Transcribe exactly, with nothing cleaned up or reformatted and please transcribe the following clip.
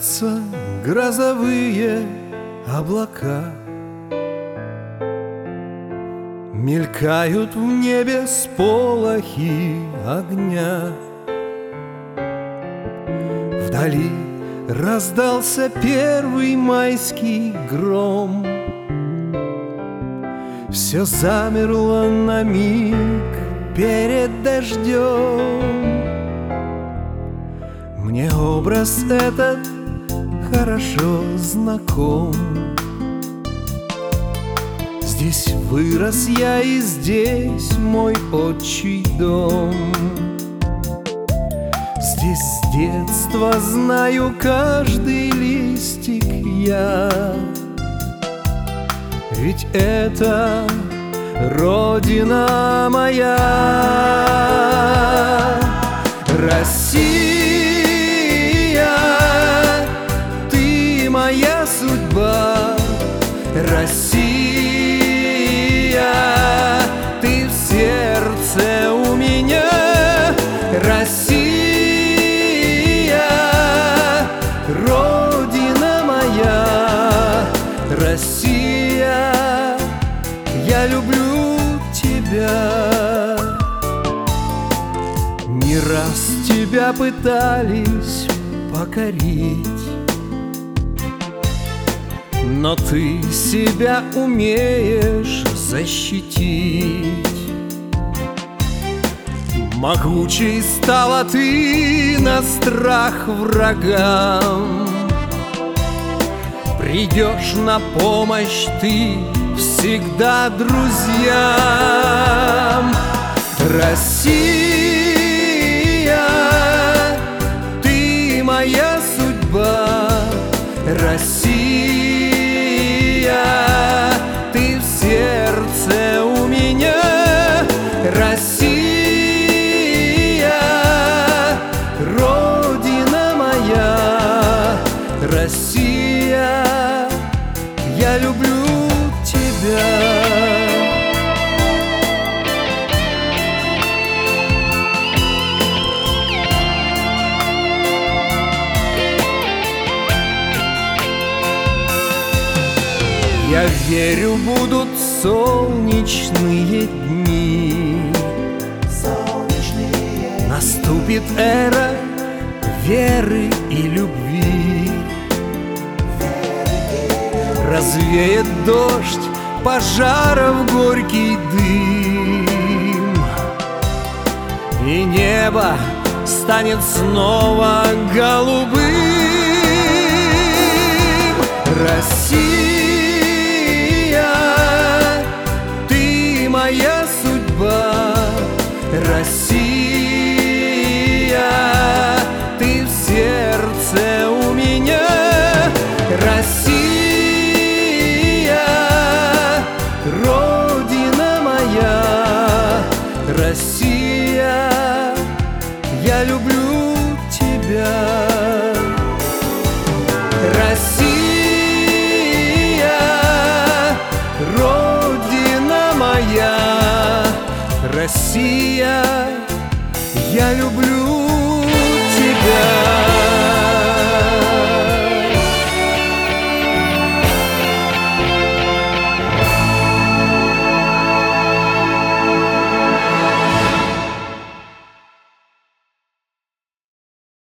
Катятся грозовые облака, мелькают в небе сполохи огня. Вдали раздался первый майский гром. Все замерло на миг перед дождем. Мне образ этот хорошо знаком. Здесь вырос я, и здесь мой отчий дом. Здесь с детства знаю каждый листик я. Ведь это родина моя. Россия, ты моя судьба. Россия, ты в сердце у меня. Россия, родина моя. Россия, я люблю тебя. Не раз тебя пытались покорить, но ты себя умеешь защитить. Могучей стала ты на страх врагам. Придешь на помощь ты всегда друзьям. Россия, ты моя судьба. Россия, ты в сердце у меня. Россия, родина моя. Россия, я люблю тебя. Я верю, будут солнечные дни. Солнечные. Наступит эра веры и любви. Развеет дождь пожаров горький дым, и небо станет снова голубым. Россия, ты моя судьба. Россия, ты в сердце у меня. Россия, родина моя. Россия, я люблю тебя. Россия, родина моя. Россия, я люблю